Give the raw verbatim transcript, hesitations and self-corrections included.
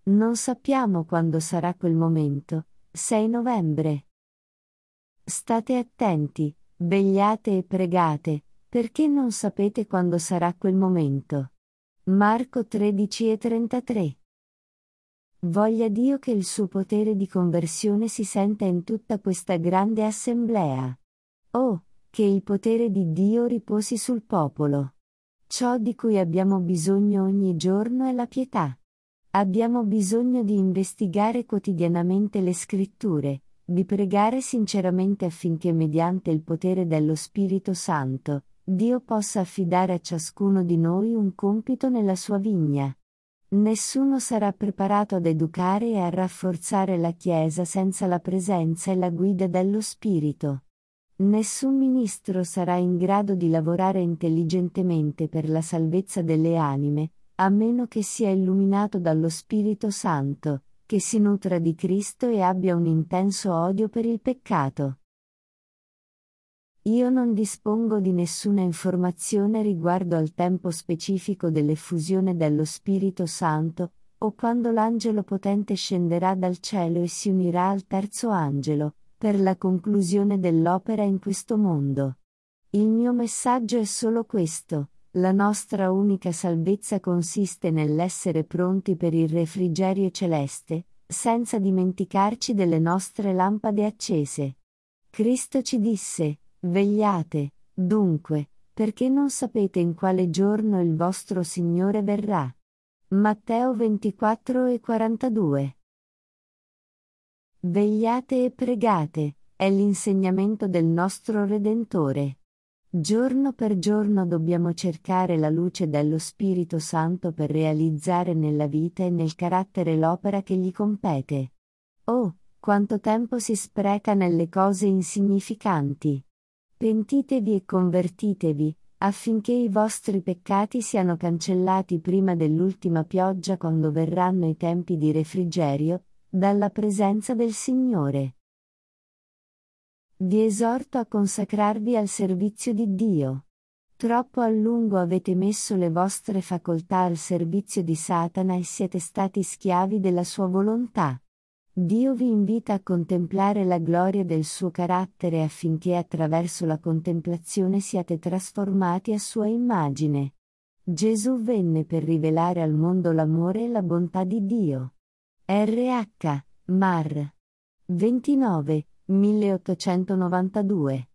Non sappiamo quando sarà quel momento. sei novembre. State attenti, vegliate e pregate, perché non sapete quando sarà quel momento. Marco tredici e trentatré. Voglia Dio che il suo potere di conversione si senta in tutta questa grande assemblea. Oh, che il potere di Dio riposi sul popolo. Ciò di cui abbiamo bisogno ogni giorno è la pietà. Abbiamo bisogno di investigare quotidianamente le Scritture, di pregare sinceramente affinché mediante il potere dello Spirito Santo, Dio possa affidare a ciascuno di noi un compito nella sua vigna. Nessuno sarà preparato ad educare e a rafforzare la Chiesa senza la presenza e la guida dello Spirito. Nessun ministro sarà in grado di lavorare intelligentemente per la salvezza delle anime, a meno che sia illuminato dallo Spirito Santo, che si nutra di Cristo e abbia un intenso odio per il peccato. Io non dispongo di nessuna informazione riguardo al tempo specifico dell'effusione dello Spirito Santo, o quando l'angelo potente scenderà dal cielo e si unirà al terzo angelo, per la conclusione dell'opera in questo mondo. Il mio messaggio è solo questo: la nostra unica salvezza consiste nell'essere pronti per il refrigerio celeste, senza dimenticarci delle nostre lampade accese. Cristo ci disse: vegliate, dunque, perché non sapete in quale giorno il vostro Signore verrà. Matteo ventiquattro e quarantadue. Vegliate e pregate, è l'insegnamento del nostro Redentore. Giorno per giorno dobbiamo cercare la luce dello Spirito Santo per realizzare nella vita e nel carattere l'opera che gli compete. Oh, quanto tempo si spreca nelle cose insignificanti! Pentitevi e convertitevi, affinché i vostri peccati siano cancellati prima dell'ultima pioggia, quando verranno i tempi di refrigerio dalla presenza del Signore. Vi esorto a consacrarvi al servizio di Dio. Troppo a lungo avete messo le vostre facoltà al servizio di Satana e siete stati schiavi della sua volontà. Dio vi invita a contemplare la gloria del suo carattere affinché attraverso la contemplazione siate trasformati a sua immagine. Gesù venne per rivelare al mondo l'amore e la bontà di Dio. R H. Mar. ventinove, milleottocentonovantadue